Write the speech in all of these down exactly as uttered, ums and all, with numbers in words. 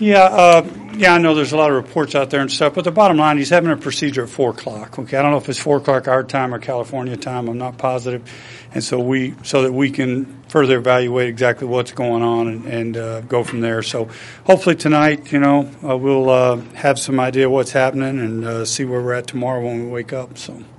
Yeah, uh, yeah, I know there's a lot of reports out there and stuff, but the bottom line, he's having a procedure at four o'clock. Okay, I don't know if it's four o'clock our time or California time. I'm not positive, and so we so that we can further evaluate exactly what's going on and, and uh, go from there. So hopefully tonight, you know, uh, we'll uh, have some idea what's happening and uh, see where we're at tomorrow when we wake up. So. Do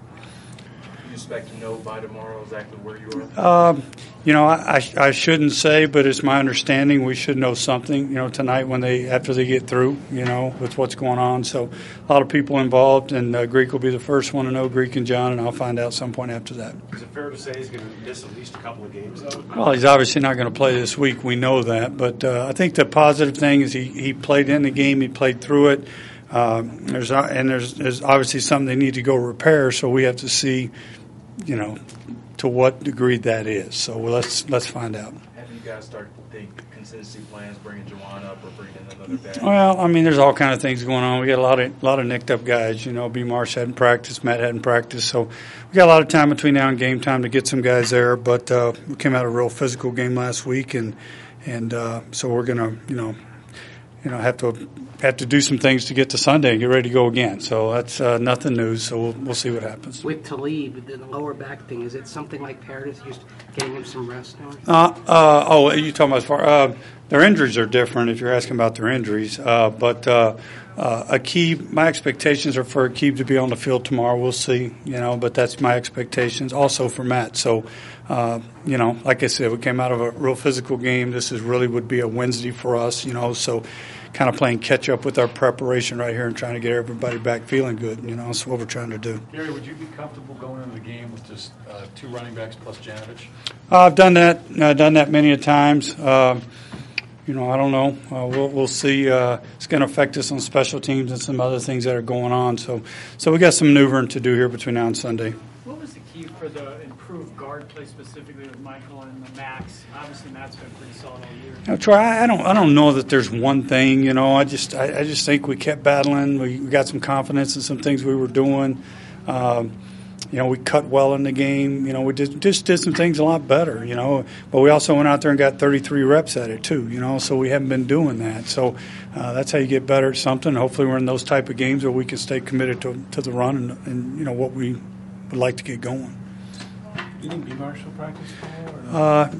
you expect to know by tomorrow exactly where you are? Um, you know, I, I shouldn't say, but it's my understanding we should know something, you know, tonight when they after they get through, you know, with what's going on. So a lot of people involved, and uh, Greek will be the first one to know, Greek and John, and I'll find out some point after that. Is it fair to say he's going to miss at least a couple of games, though? Well, he's obviously not going to play this week. We know that. But uh, I think the positive thing is he, he played in the game. He played through it. Uh, there's And there's, there's obviously something they need to go repair, so we have to see, you know, to what degree that is. So let's let's find out. Have you guys started to think contingency plans, bringing Juwan up or bringing another guy? Well, I mean, there's all kind of things going on. We got a lot of a lot of nicked up guys. You know, B. Marsh hadn't practiced, Matt hadn't practiced, so we got a lot of time between now and game time to get some guys there. But uh, we came out of a real physical game last week, and and uh, so we're gonna, you know, you know, have to have to do some things to get to Sunday and get ready to go again. So that's uh, nothing new. So we'll we'll see what happens. With Talib, the lower back thing, is it something like Paradis used getting him some rest now? Uh, uh, oh, are you talking about as far? Uh, their injuries are different if you're asking about their injuries. Uh, but uh, uh, Aqib, my expectations are for Aqib to be on the field tomorrow. We'll see, you know, but that's my expectations. Also for Matt. So, uh, you know, like I said, we came out of a real physical game. This is really would be a Wednesday for us, you know, so kind of playing catch up with our preparation right here and trying to get everybody back feeling good. You know, that's what we're trying to do. Gary, would you be comfortable going into the game with just uh, two running backs plus Janovich? Uh, I've done that. I've done that many a times. Uh, you know, I don't know. Uh, we'll we'll see. Uh, it's going to affect us on special teams and some other things that are going on. So, so we got some maneuvering to do here between now and Sunday. What was the key for the improved guard play specifically with Michael and the Max? Obviously, Matt's been pretty solid all year. Now, Troy, I don't, I don't know that there's one thing. You know, I just, I, I just think we kept battling. We, we got some confidence in some things we were doing. Um, you know, we cut well in the game. You know, we did, just did some things a lot better. You know, but we also went out there and got thirty-three reps at it too. You know, so we haven't been doing that. So uh, that's how you get better at something. Hopefully, we're in those type of games where we can stay committed to to the run and, and you know what we would like to get going. Do you think B. Marsh will practice tomorrow? Uh,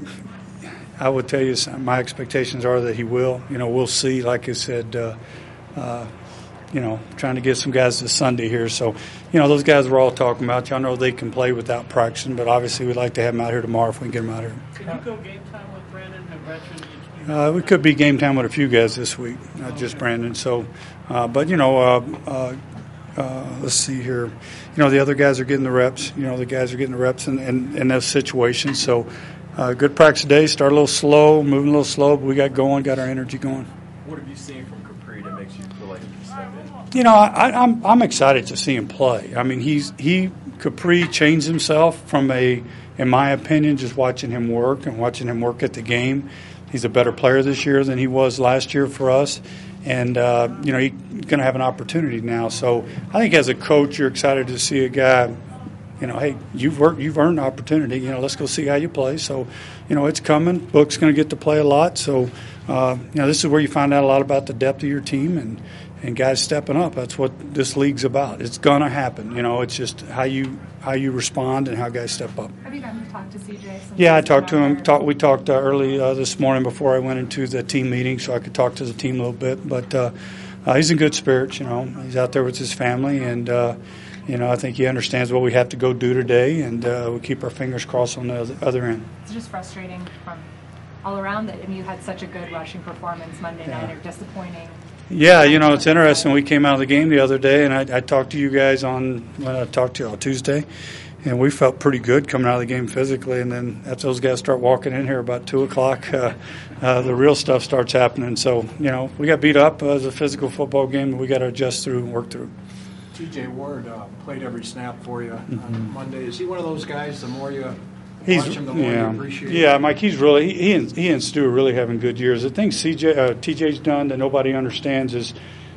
I would tell you my expectations are that he will. You know, we'll see. Like I said, uh, uh, you know, trying to get some guys to Sunday here. So, you know, those guys we're all talking about, y'all know they can play without practicing, but obviously we'd like to have them out here tomorrow if we can get them out here. Could you go game time with Brandon and veteran? Uh, we could be game time with a few guys this week, not just Brandon. So, uh, but, you know, uh, uh, uh, let's see here. You know, the other guys are getting the reps. You know, the guys are getting the reps in, in, in those situations. So, uh, good practice today. Start a little slow, moving a little slow, but we got going, got our energy going. What have you seen from Capri that makes you feel like you can step in? You know, I, I'm I'm excited to see him play. I mean, he's he Capri changed himself from a, in my opinion, just watching him work and watching him work at the game. He's a better player this year than he was last year for us. And, uh, you know, he's going to have an opportunity now. So I think as a coach, you're excited to see a guy, you know, hey, you've worked, you've earned an opportunity. You know, let's go see how you play. So, you know, it's coming. Book's going to get to play a lot. So, uh, you know, this is where you find out a lot about the depth of your team and, and guys stepping up. That's what this league's about. It's going to happen. You know, it's just how you how you respond and how guys step up. Have you gotten to talk to C J? Yeah, I talked to him. Talk, we talked uh, early uh, this morning before I went into the team meeting, so I could talk to the team a little bit. But uh, uh, he's in good spirits. You know, he's out there with his family, and uh, you know, I think he understands what we have to go do today, and uh, we keep our fingers crossed on the other, other end. It's just frustrating from all around that. I mean, you had such a good rushing performance Monday Yeah. night, or disappointing. Yeah, you know, it's interesting. We came out of the game the other day, and I, I talked to you guys on when I talked to you on Tuesday, and we felt pretty good coming out of the game physically. And then after those guys start walking in here about two o'clock, uh, uh, the real stuff starts happening. So, you know, we got beat up as a physical football game, but we got to adjust through and work through. T J Ward uh, played every snap for you Mm-hmm. on Monday. Is he one of those guys, the more you He's, watch him, the more yeah, you appreciate yeah, him? Mike. He's really he, he and he and Stu are really having good years. The thing C J uh, T J's done that nobody understands is,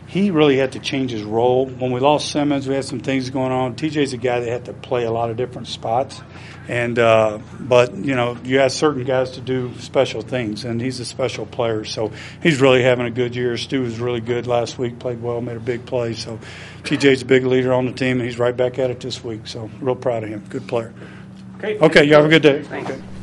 he really had to change his role. When we lost Simmons, we had some things going on. T J's a guy that had to play a lot of different spots. And uh, but, you know, you ask certain guys to do special things, and he's a special player. So he's really having a good year. Stu was really good last week, played well, made a big play. So T J's a big leader on the team, and he's right back at it this week. So real proud of him. Good player. Okay. Okay, you have a good day. Thanks. Okay.